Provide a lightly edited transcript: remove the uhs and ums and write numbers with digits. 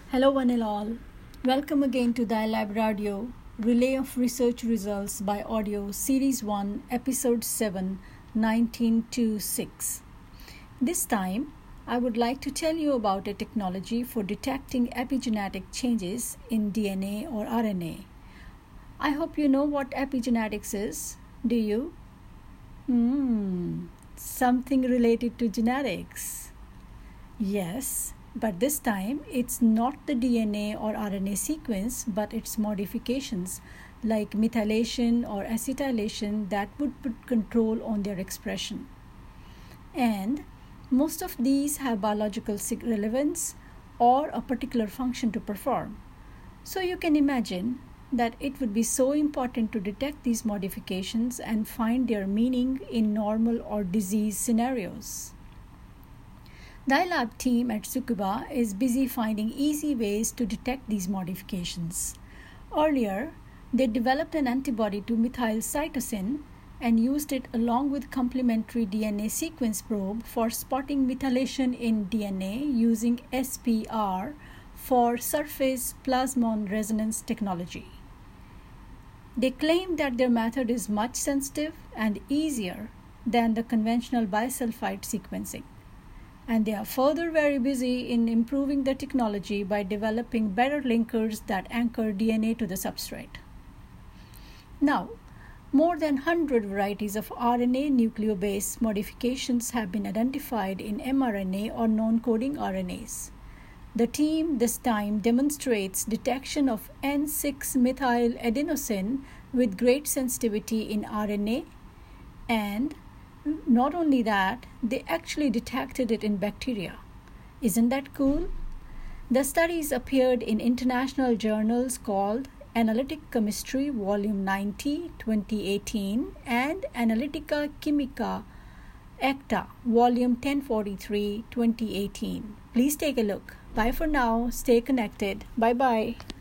Hello, one and all. Welcome again to Dialab Radio, Relay of Research Results by Audio, Series 1, Episode 7, 1926. This time, I would like to tell you about a technology for detecting epigenetic changes in DNA or RNA. I hope you know what epigenetics is. Do you? Something related to genetics. Yes. But this time, it's not the DNA or RNA sequence, but its modifications like methylation or acetylation that would put control on their expression. And most of these have biological relevance or a particular function to perform. So you can imagine that it would be so important to detect these modifications and find their meaning in normal or disease scenarios. Dialab team at Tsukuba is busy finding easy ways to detect these modifications. Earlier, they developed an antibody to methylcytosine and used it along with complementary DNA sequence probe for spotting methylation in DNA using SPR for surface plasmon resonance technology. They claim that their method is much sensitive and easier than the conventional bisulfite sequencing. And they are further very busy in improving the technology by developing better linkers that anchor DNA to the substrate. Now, more than 100 varieties of RNA nucleobase modifications have been identified in mRNA or non-coding RNAs. The team this time demonstrates detection of N6-methyladenosine with great sensitivity in RNA, and not only that, they actually detected it in bacteria. Isn't that cool? The studies appeared in international journals called Analytic Chemistry Volume 90, 2018 and Analytica Chimica Acta Volume 1043, 2018. Please take a look. Bye for now. Stay connected. Bye-bye.